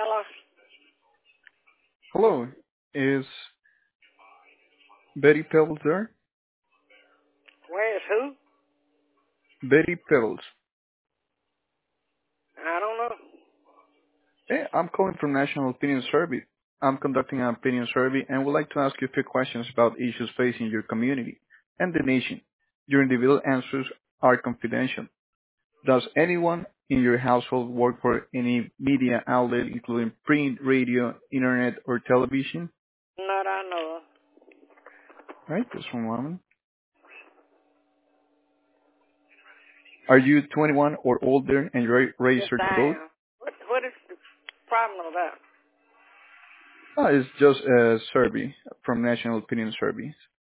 Hello. Hello, is Betty Pebbles there? Where is who? Betty Pebbles. I don't know. Hey, I'm calling from National Opinion Survey. I'm conducting an opinion survey and would like to ask you a few questions about issues facing your community and the nation. Your individual answers are confidential. Does anyone in your household work for any media outlet, including print, radio, internet, or television? Not I know of. Right, just one moment. Are you 21 or older and you're Yes, registered to I vote? am. What is the problem about? It's just a survey from National Opinion Survey.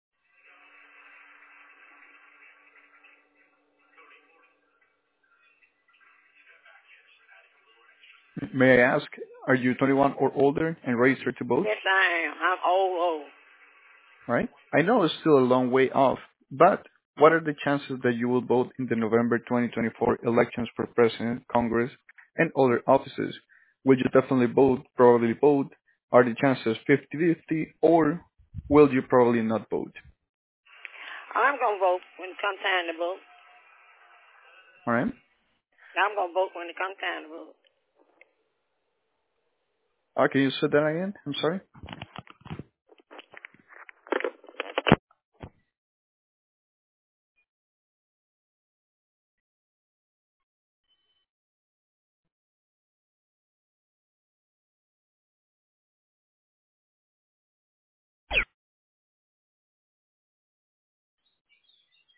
May I ask, are you 21 or older and registered to vote? Yes, I am. I'm old. Right? I know it's still a long way off, but what are the chances that you will vote in the November 2024 elections for President, Congress, and other offices? Will you definitely vote, probably vote? Are the chances 50-50, or will you probably not vote? I'm going to vote when it comes time to vote. All right? I'm going to vote when it comes time to vote. Okay, you said that again? I'm sorry?